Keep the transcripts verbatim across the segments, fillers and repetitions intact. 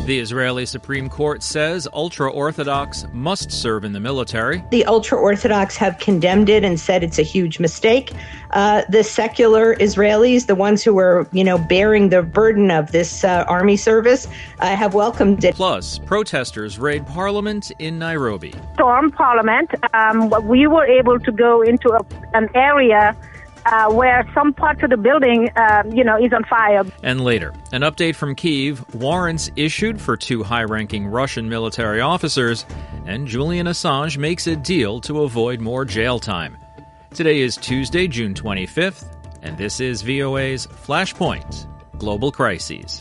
The Israeli Supreme Court says ultra-Orthodox must serve in the military. The ultra-Orthodox have condemned it and said it's a huge mistake. Uh, the secular Israelis, the ones who are, you know, bearing the burden of this uh, army service, uh, have welcomed it. Plus, protesters raid parliament in Nairobi. Storm parliament. Um, we were able to go into a, an area Uh, where some parts of the building, uh, you know, is on fire. And later, an update from Kyiv, warrants issued for two high-ranking Russian military officers, and Julian Assange makes a deal to avoid more jail time. Today is Tuesday, June twenty-fifth, and this is V O A's Flashpoint, Global Crises.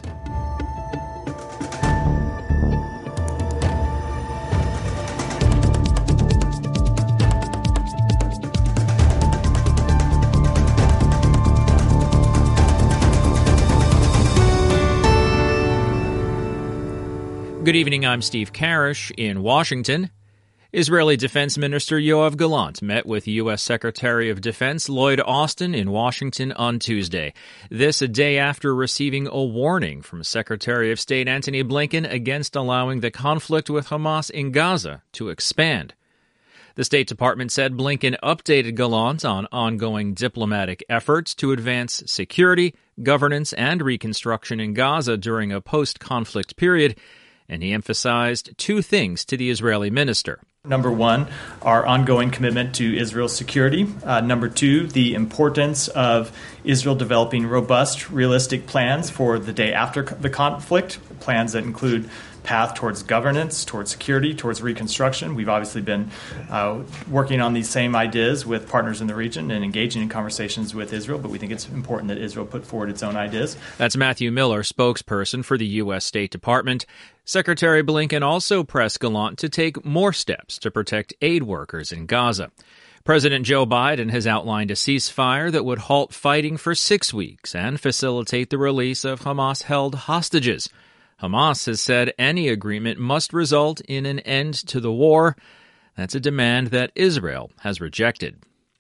Good evening, I'm Steve Karish in Washington. Israeli Defense Minister Yoav Gallant met with U S Secretary of Defense Lloyd Austin in Washington on Tuesday. This a day after receiving a warning from Secretary of State Antony Blinken against allowing the conflict with Hamas in Gaza to expand. The State Department said Blinken updated Gallant on ongoing diplomatic efforts to advance security, governance, and reconstruction in Gaza during a post-conflict period, and he emphasized two things to the Israeli minister. Number one, our ongoing commitment to Israel's security. Uh, number two, the importance of Israel developing robust, realistic plans for the day after the conflict, plans that include path towards governance, towards security, towards reconstruction. We've obviously been uh, working on these same ideas with partners in the region and engaging in conversations with Israel, but we think it's important that Israel put forward its own ideas. That's Matthew Miller, spokesperson for the U S State Department. Secretary Blinken also pressed Gallant to take more steps to protect aid workers in Gaza. President Joe Biden has outlined a ceasefire that would halt fighting for six weeks and facilitate the release of Hamas-held hostages. Hamas has said any agreement must result in an end to the war. That's a demand that Israel has rejected.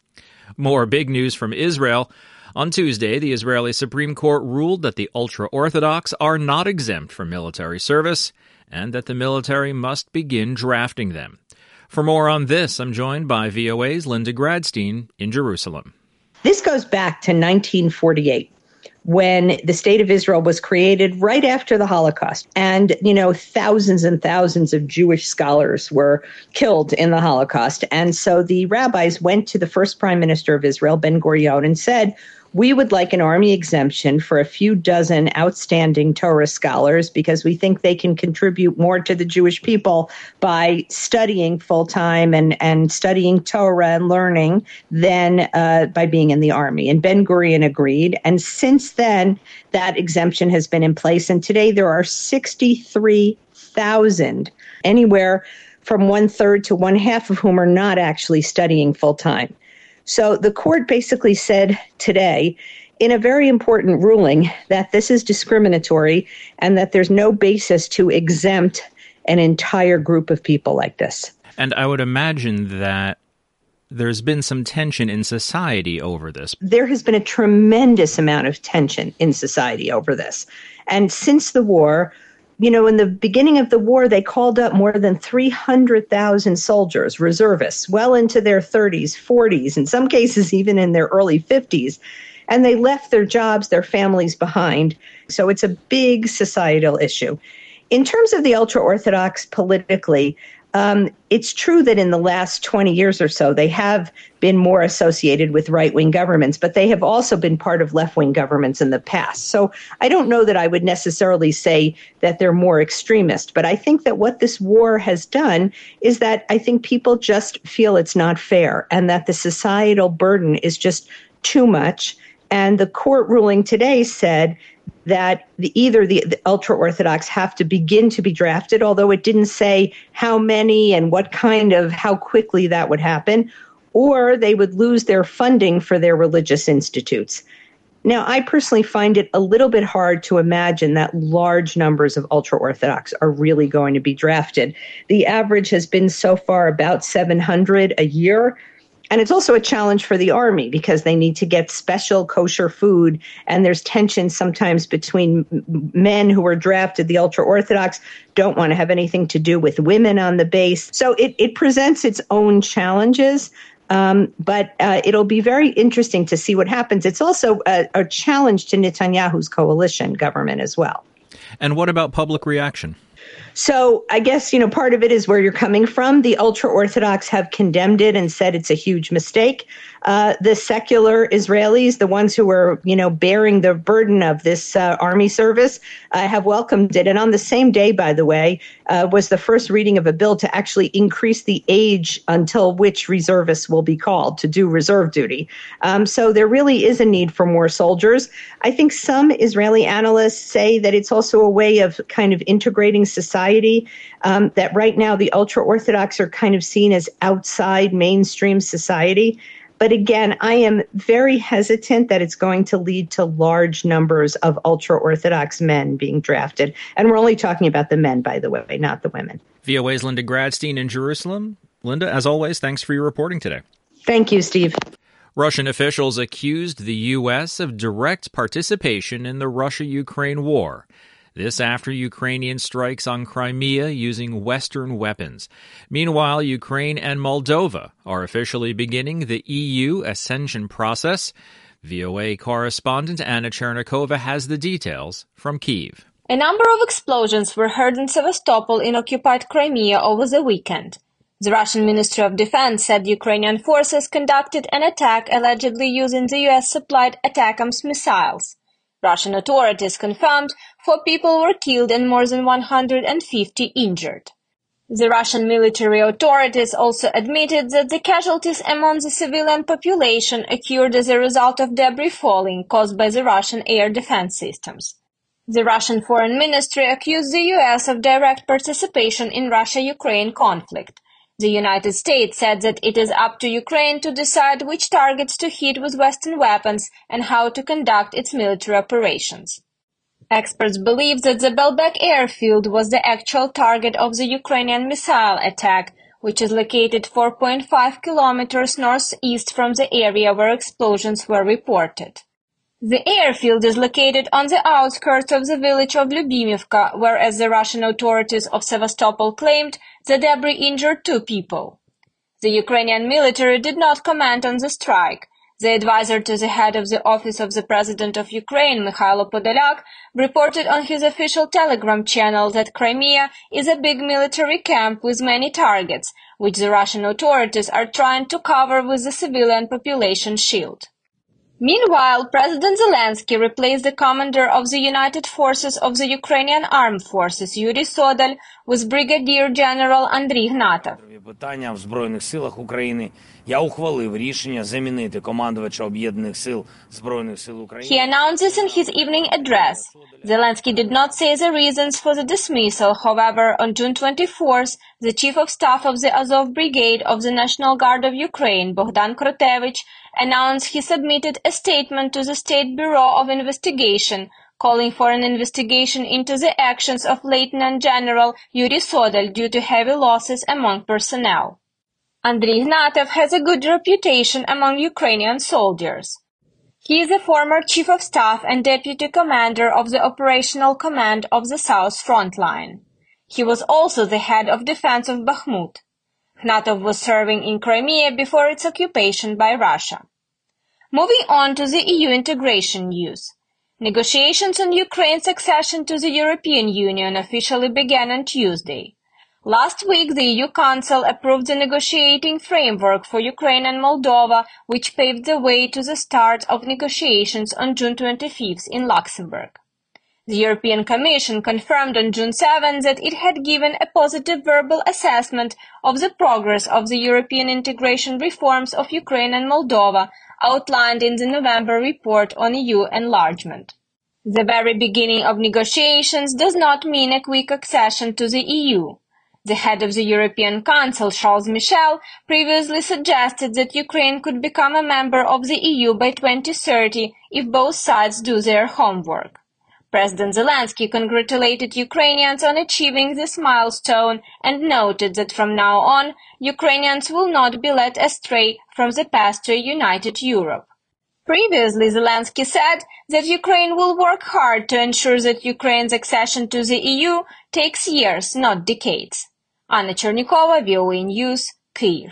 More big news from Israel. On Tuesday, the Israeli Supreme Court ruled that the ultra-Orthodox are not exempt from military service and that the military must begin drafting them. For more on this, I'm joined by V O A's Linda Gradstein in Jerusalem. This goes back to nineteen forty-eight. When the State of Israel was created right after the Holocaust. And, you know, thousands and thousands of Jewish scholars were killed in the Holocaust. And so the rabbis went to the first prime minister of Israel, Ben-Gurion, and said, we would like an army exemption for a few dozen outstanding Torah scholars because we think they can contribute more to the Jewish people by studying full-time and, and studying Torah and learning than uh, by being in the army. And Ben-Gurion agreed. And since then, that exemption has been in place. And today there are sixty-three thousand, anywhere from one-third to one-half of whom are not actually studying full-time. So the court basically said today, in a very important ruling, that this is discriminatory and that there's no basis to exempt an entire group of people like this. And I would imagine that there's been some tension in society over this. There has been a tremendous amount of tension in society over this. And since the war, you know, in the beginning of the war, they called up more than three hundred thousand soldiers, reservists, well into their thirties, forties, in some cases even in their early fifties. And they left their jobs, their families behind. So it's a big societal issue. In terms of the ultra-Orthodox politically, Um, it's true that in the last twenty years or so, they have been more associated with right-wing governments, but they have also been part of left-wing governments in the past. So I don't know that I would necessarily say that they're more extremist, but I think that what this war has done is that I think people just feel it's not fair and that the societal burden is just too much. And the court ruling today said that the, either the, the ultra-Orthodox have to begin to be drafted, although it didn't say how many and what kind of, how quickly that would happen, or they would lose their funding for their religious institutes. Now, I personally find it a little bit hard to imagine that large numbers of ultra-Orthodox are really going to be drafted. The average has been so far about seven hundred a year. And it's also a challenge for the army because they need to get special kosher food. And there's tension sometimes between men who are drafted. The ultra-Orthodox don't want to have anything to do with women on the base. So it, it presents its own challenges. Um, but uh, it'll be very interesting to see what happens. It's also a, a challenge to Netanyahu's coalition government as well. And what about public reaction? So I guess, you know, part of it is where you're coming from. The ultra-Orthodox have condemned it and said it's a huge mistake. Uh, the secular Israelis, the ones who are, you know, bearing the burden of this uh, army service, uh, have welcomed it. And on the same day, by the way, uh, was the first reading of a bill to actually increase the age until which reservists will be called to do reserve duty. Um, so there really is a need for more soldiers. I think some Israeli analysts say that it's also a way of kind of integrating society, um, that right now the ultra-Orthodox are kind of seen as outside mainstream society. But again, I am very hesitant that it's going to lead to large numbers of ultra-Orthodox men being drafted. And we're only talking about the men, by the way, not the women. V O A's Linda Gradstein in Jerusalem. Linda, as always, thanks for your reporting today. Thank you, Steve. Russian officials accused the U S of direct participation in the Russia-Ukraine war. This after Ukrainian strikes on Crimea using Western weapons. Meanwhile, Ukraine and Moldova are officially beginning the E U accession process. V O A correspondent Anna Chernikova has the details from Kyiv. A number of explosions were heard in Sevastopol in occupied Crimea over the weekend. The Russian Ministry of Defense said Ukrainian forces conducted an attack allegedly using the U S-supplied ATACMS missiles. Russian authorities confirmed four people were killed and more than one hundred fifty injured. The Russian military authorities also admitted that the casualties among the civilian population occurred as a result of debris falling caused by the Russian air defense systems. The Russian Foreign Ministry accused the U S of direct participation in Russia-Ukraine conflict. The United States said that it is up to Ukraine to decide which targets to hit with Western weapons and how to conduct its military operations. Experts believe that the Belbek airfield was the actual target of the Ukrainian missile attack, which is located four point five kilometers northeast from the area where explosions were reported. The airfield is located on the outskirts of the village of Lyubimivka, whereas the Russian authorities of Sevastopol claimed the debris injured two people. The Ukrainian military did not comment on the strike. The advisor to the head of the office of the President of Ukraine, Mikhailo Podolyak, reported on his official Telegram channel that Crimea is a big military camp with many targets, which the Russian authorities are trying to cover with the civilian population shield. Meanwhile, President Zelensky replaced the commander of the United Forces of the Ukrainian Armed Forces, Yuri Sodal, with Brigadier General Andriy Gnatov. Питання в Збройних силах України. Я ухвалив рішення замінити командувача Об'єднаних сил Збройних сил України. He announced this in his evening address. Zelensky did not say the reasons for the dismissal. However, on June twenty-fourth, the Chief of Staff of the Azov Brigade of the National Guard of Ukraine, Bogdan Krotevich, announced he submitted a statement to the State Bureau of Investigation, calling for an investigation into the actions of Lieutenant General Yuri Sodal due to heavy losses among personnel. Andriy Gnatov has a good reputation among Ukrainian soldiers. He is a former Chief of Staff and Deputy Commander of the Operational Command of the South Front Line. He was also the head of defense of Bakhmut. Gnatov was serving in Crimea before its occupation by Russia. Moving on to the E U integration news. Negotiations on Ukraine's accession to the European Union officially began on Tuesday. Last week, the E U Council approved the negotiating framework for Ukraine and Moldova, which paved the way to the start of negotiations on June twenty-fifth in Luxembourg. The European Commission confirmed on June seventh that it had given a positive verbal assessment of the progress of the European integration reforms of Ukraine and Moldova, outlined in the November report on E U enlargement. The very beginning of negotiations does not mean a quick accession to the E U. The head of the European Council, Charles Michel, previously suggested that Ukraine could become a member of the E U by twenty thirty if both sides do their homework. President Zelensky congratulated Ukrainians on achieving this milestone and noted that from now on, Ukrainians will not be led astray from the path to a united Europe. Previously, Zelensky said that Ukraine will work hard to ensure that Ukraine's accession to the E U takes years, not decades. Anna Chernikova, V O A News, Kyiv.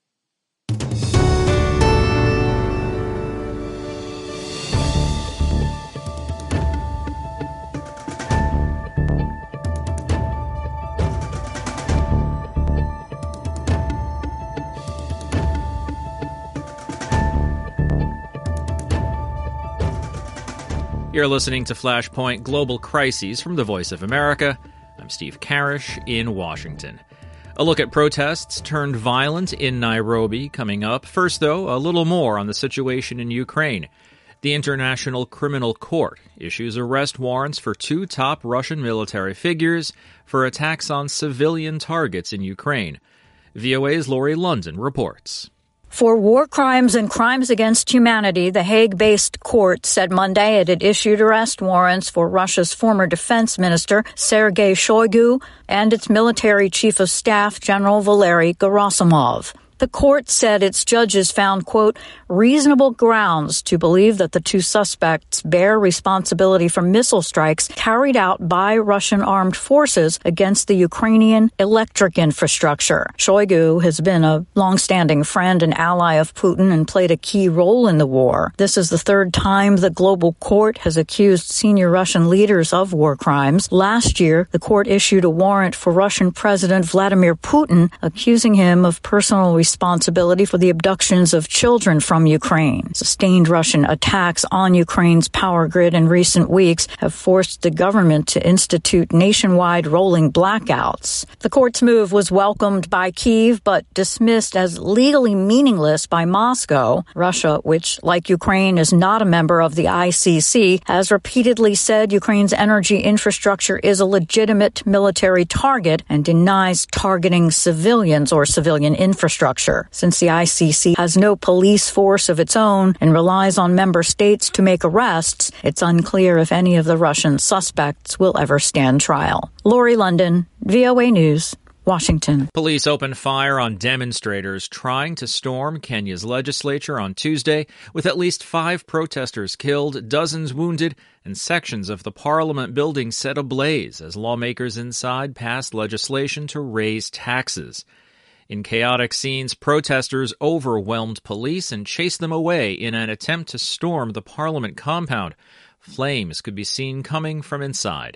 You're listening to Flashpoint Global Crises from the Voice of America. I'm Steve Karish in Washington. A look at protests turned violent in Nairobi coming up. First, though, a little more on the situation in Ukraine. The International Criminal Court issues arrest warrants for two top Russian military figures for attacks on civilian targets in Ukraine. V O A's Lori London reports. For war crimes and crimes against humanity, the Hague-based court said Monday it had issued arrest warrants for Russia's former defense minister, Sergei Shoigu, and its military chief of staff, General Valery Gerasimov. The court said its judges found, quote, reasonable grounds to believe that the two suspects bear responsibility for missile strikes carried out by Russian armed forces against the Ukrainian electric infrastructure. Shoigu has been a longstanding friend and ally of Putin and played a key role in the war. This is the third time the global court has accused senior Russian leaders of war crimes. Last year, the court issued a warrant for Russian President Vladimir Putin, accusing him of personal responsibility responsibility for the abductions of children from Ukraine. Sustained Russian attacks on Ukraine's power grid in recent weeks have forced the government to institute nationwide rolling blackouts. The court's move was welcomed by Kyiv, but dismissed as legally meaningless by Moscow. Russia, which, like Ukraine, is not a member of the I C C, has repeatedly said Ukraine's energy infrastructure is a legitimate military target and denies targeting civilians or civilian infrastructure. Since the I C C has no police force of its own and relies on member states to make arrests, it's unclear if any of the Russian suspects will ever stand trial. Lori London, V O A News, Washington. Police opened fire on demonstrators trying to storm Kenya's legislature on Tuesday, with at least five protesters killed, dozens wounded, and sections of the parliament building set ablaze as lawmakers inside passed legislation to raise taxes. In chaotic scenes, protesters overwhelmed police and chased them away in an attempt to storm the parliament compound. Flames could be seen coming from inside.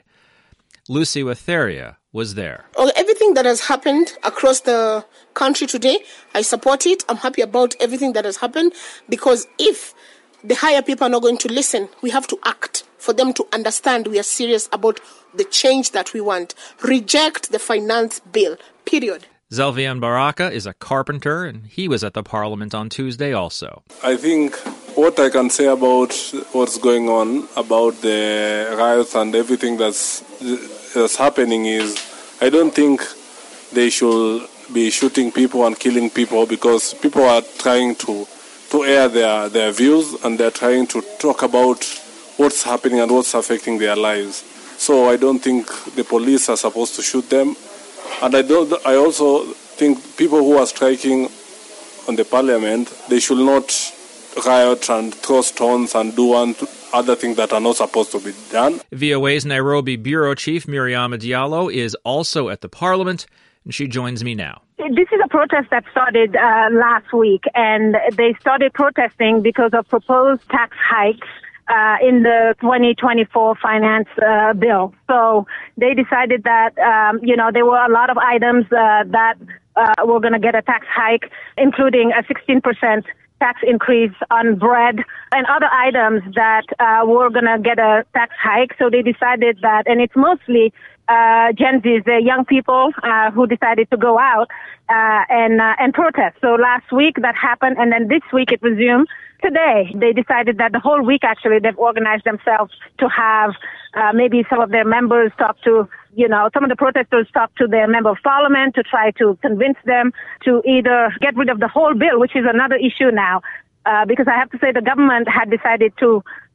Lucy Watheria was there. Well, everything that has happened across the country today, I support it. I'm happy about everything that has happened, because if the higher people are not going to listen, we have to act for them to understand we are serious about the change that we want. Reject the finance bill, period. Zelvian Baraka is a carpenter, and he was at the parliament on Tuesday also. I think what I can say about what's going on, about the riots and everything that's, that's happening is, I don't think they should be shooting people and killing people, because people are trying to, to air their, their views, and they're trying to talk about what's happening and what's affecting their lives. So I don't think the police are supposed to shoot them. And I don't. I also think people who are striking on the parliament, they should not riot and throw stones and do one other things that are not supposed to be done. V O A's Nairobi bureau chief Miriam Diallo is also at the parliament, and she joins me now. This is a protest that started uh, last week, and they started protesting because of proposed tax hikes Uh, in the twenty twenty-four finance uh, bill. So they decided that, um, you know, there were a lot of items uh, that uh, were going to get a tax hike, including a sixteen percent tax increase on bread and other items that uh, were going to get a tax hike. So they decided that, and it's mostly uh, Gen Zs, the young people uh, who decided to go out uh, and uh, and protest. So last week that happened, and then this week it resumed. Today, they decided that the whole week, actually, they've organized themselves to have uh, maybe some of their members talk to, you know, some of the protesters talk to their member of parliament to try to convince them to either get rid of the whole bill, which is another issue now, uh, because I have to say the government had decided to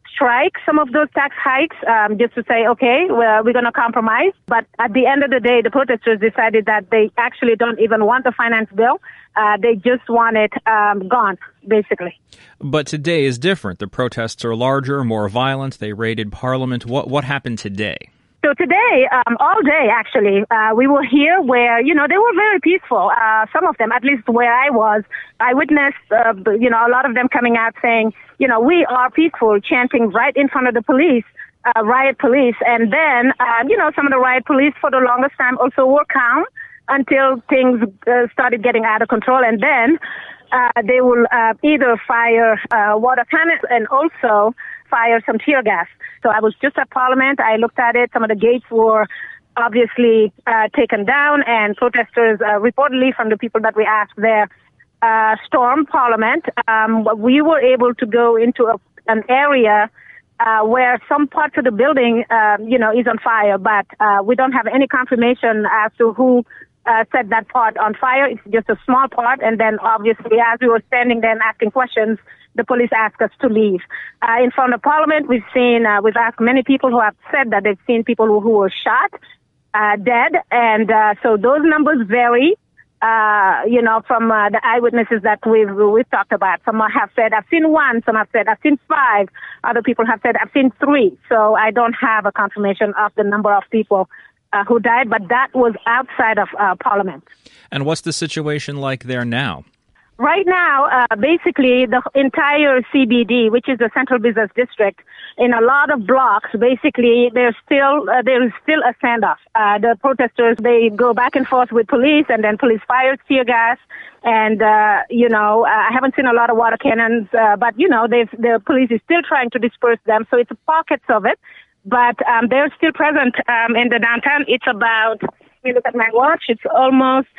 strike some of those tax hikes um, just to say, okay, well, we're going to compromise. But at the end of the day, the protesters decided that they actually don't even want the finance bill. Uh, they just want it um, gone, basically. But today is different. The protests are larger, more violent. They raided Parliament. What what happened today? So today, um, all day, actually, uh, we were here where, you know, they were very peaceful. Uh, some of them, at least where I was, I witnessed, uh, you know, a lot of them coming out saying, you know, we are peaceful, chanting right in front of the police, uh, riot police. And then, uh, you know, some of the riot police for the longest time also were calm until things uh, started getting out of control. And then uh, they will uh, either fire uh, water cannons and also fire some tear gas. So I was just at Parliament. I looked at it. Some of the gates were obviously uh, taken down, and protesters, uh, reportedly from the people that we asked there, uh, stormed Parliament. Um, we were able to go into a, an area uh, where some parts of the building, uh, you know, is on fire, but uh, we don't have any confirmation as to who uh, set that part on fire. It's just a small part, and then obviously as we were standing there and asking questions, the police asked us to leave. Uh, in front of Parliament, we've seen, uh, we've asked many people who have said that they've seen people who, who were shot, uh, dead, and uh, so those numbers vary, uh, you know, from uh, the eyewitnesses that we've, we've talked about. Some have said, I've seen one, some have said, I've seen five, other people have said, I've seen three, so I don't have a confirmation of the number of people uh, who died, but that was outside of uh, Parliament. And what's the situation like there now? Right now, uh, basically, the entire C B D, which is the Central Business District, in a lot of blocks, basically, there's still uh, there is still a standoff. Uh, the protesters, they go back and forth with police, and then police fires tear gas. And, uh, you know, I haven't seen a lot of water cannons, uh, but, you know, they've, the police is still trying to disperse them. So it's pockets of it. But um, they're still present um, in the downtown. It's about, let me look at my watch, it's almost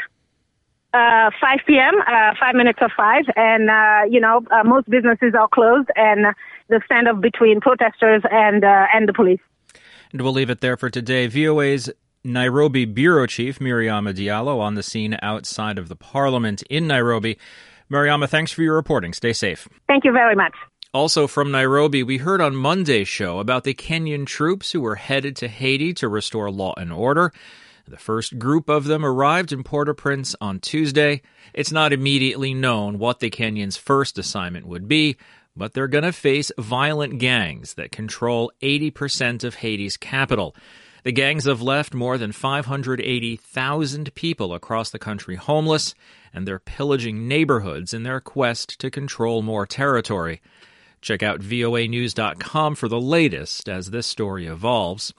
Uh, five p.m., uh, five minutes of five, and, uh, you know, uh, most businesses are closed, and uh, the standoff between protesters and uh, and the police. And we'll leave it there for today. V O A's Nairobi Bureau Chief, Miriama Diallo, on the scene outside of the Parliament in Nairobi. Miriama, thanks for your reporting. Stay safe. Thank you very much. Also from Nairobi, we heard on Monday's show about the Kenyan troops who were headed to Haiti to restore law and order. The first group of them arrived in Port-au-Prince on Tuesday. It's not immediately known what the Kenyans' first assignment would be, but they're going to face violent gangs that control eighty percent of Haiti's capital. The gangs have left more than five hundred eighty thousand people across the country homeless, and they're pillaging neighborhoods in their quest to control more territory. Check out V O A news dot com for the latest as this story evolves.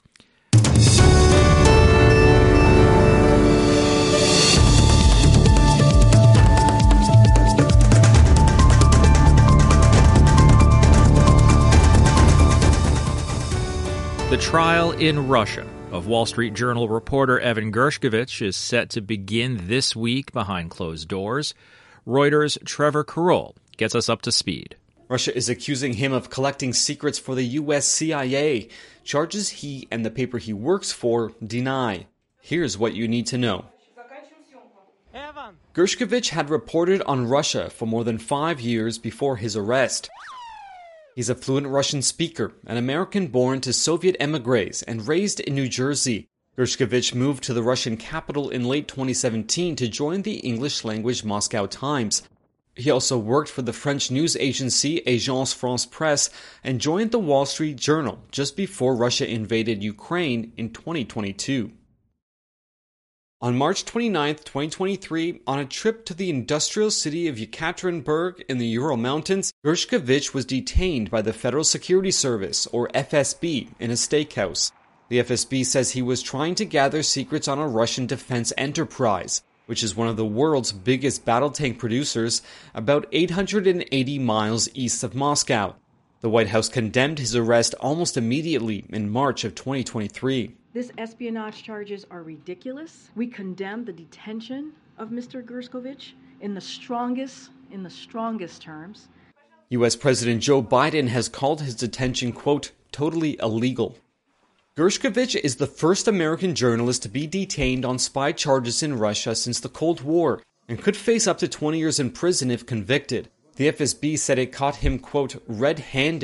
The trial in Russia of Wall Street Journal reporter Evan Gershkovich is set to begin this week behind closed doors. Reuters' Trevor Carroll gets us up to speed. Russia is accusing him of collecting secrets for the U S C I A, charges he and the paper he works for deny. Here's what you need to know. Gershkovich had reported on Russia for more than five years before his arrest. He's a fluent Russian speaker, an American born to Soviet emigres and raised in New Jersey. Gershkovich moved to the Russian capital in late twenty seventeen to join the English-language Moscow Times. He also worked for the French news agency Agence France-Presse and joined the Wall Street Journal just before Russia invaded Ukraine in twenty twenty-two. On March twenty-ninth, twenty twenty-three, on a trip to the industrial city of Yekaterinburg in the Ural Mountains, Gershkovich was detained by the Federal Security Service, or F S B, in a steakhouse. The F S B says he was trying to gather secrets on a Russian defense enterprise, which is one of the world's biggest battle tank producers, about eight hundred eighty miles east of Moscow. The White House condemned his arrest almost immediately in March of twenty twenty-three. These espionage charges are ridiculous. We condemn the detention of Mister Gershkovich in the strongest, in the strongest terms. U S President Joe Biden has called his detention, quote, totally illegal. Gershkovich is the first American journalist to be detained on spy charges in Russia since the Cold War and could face up to twenty years in prison if convicted. The F S B said it caught him, quote, red-handed,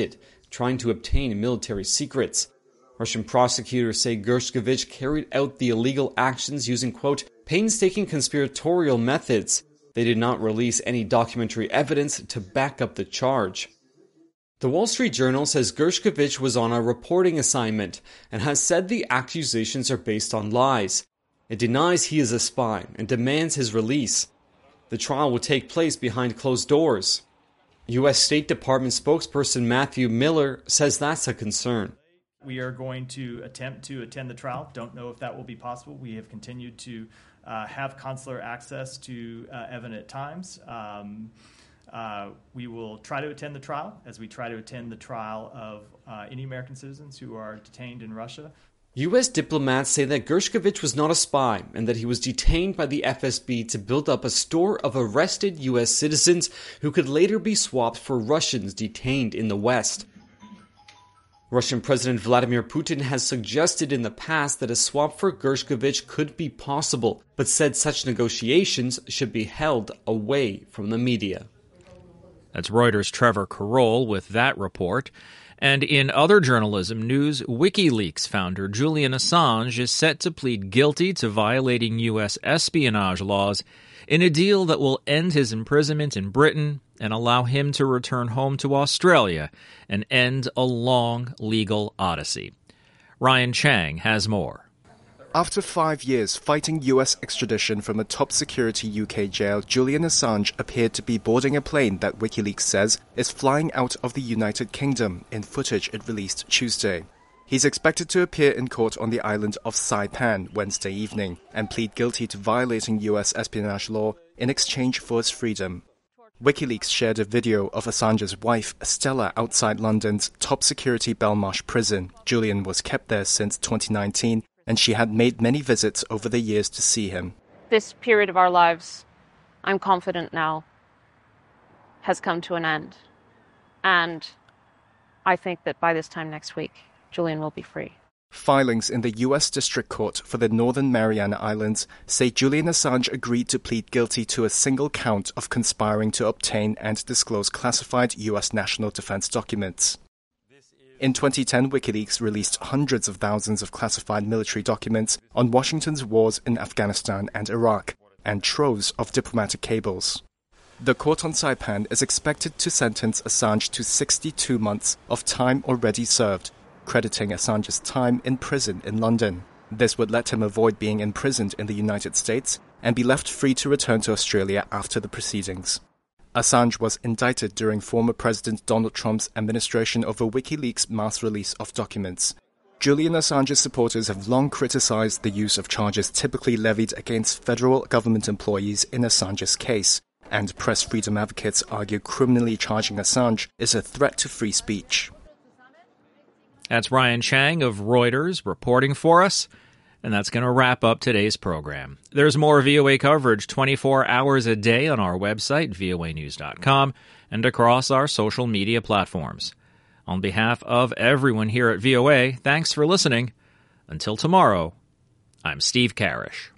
trying to obtain military secrets. Russian prosecutors say Gershkovich carried out the illegal actions using, quote, painstaking conspiratorial methods. They did not release any documentary evidence to back up the charge. The Wall Street Journal says Gershkovich was on a reporting assignment and has said the accusations are based on lies. It denies he is a spy and demands his release. The trial will take place behind closed doors. U S State Department spokesperson Matthew Miller says that's a concern. We are going to attempt to attend the trial. Don't know if that will be possible. We have continued to uh, have consular access to uh, Evan at times. Um, uh, we will try to attend the trial as we try to attend the trial of uh, any American citizens who are detained in Russia. U S diplomats say that Gershkovich was not a spy and that he was detained by the F S B to build up a store of arrested U S citizens who could later be swapped for Russians detained in the West. Russian President Vladimir Putin has suggested in the past that a swap for Gershkovich could be possible, but said such negotiations should be held away from the media. That's Reuters' Trevor Carroll with that report. And in other journalism news, WikiLeaks founder Julian Assange is set to plead guilty to violating U S espionage laws in a deal that will end his imprisonment in Britain and allow him to return home to Australia and end a long legal odyssey. Ryan Chang has more. After five years fighting U S extradition from a top-security U K jail, Julian Assange appeared to be boarding a plane that WikiLeaks says is flying out of the United Kingdom in footage it released Tuesday. He's expected to appear in court on the island of Saipan Wednesday evening and plead guilty to violating U S espionage law in exchange for his freedom. WikiLeaks shared a video of Assange's wife, Stella, outside London's top-security Belmarsh prison. Julian was kept there since twenty nineteen, and she had made many visits over the years to see him. This period of our lives, I'm confident now, has come to an end. And I think that by this time next week, Julian will be free. Filings in the U S District Court for the Northern Mariana Islands say Julian Assange agreed to plead guilty to a single count of conspiring to obtain and disclose classified U S national defense documents. In twenty ten, WikiLeaks released hundreds of thousands of classified military documents on Washington's wars in Afghanistan and Iraq, and troves of diplomatic cables. The court on Saipan is expected to sentence Assange to sixty-two months of time already served, crediting Assange's time in prison in London. This would let him avoid being imprisoned in the United States and be left free to return to Australia after the proceedings. Assange was indicted during former President Donald Trump's administration over WikiLeaks' mass release of documents. Julian Assange's supporters have long criticized the use of charges typically levied against federal government employees in Assange's case, and press freedom advocates argue criminally charging Assange is a threat to free speech. That's Ryan Chang of Reuters reporting for us. And that's going to wrap up today's program. There's more V O A coverage twenty-four hours a day on our website, V O A news dot com, and across our social media platforms. On behalf of everyone here at V O A, thanks for listening. Until tomorrow, I'm Steve Karish.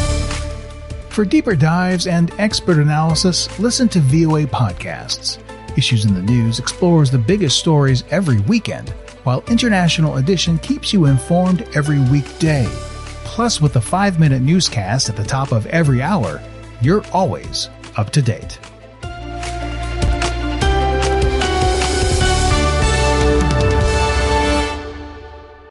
For deeper dives and expert analysis, listen to V O A podcasts. Issues in the News explores the biggest stories every weekend, while International Edition keeps you informed every weekday. Plus, with the five-minute newscast at the top of every hour, you're always up to date.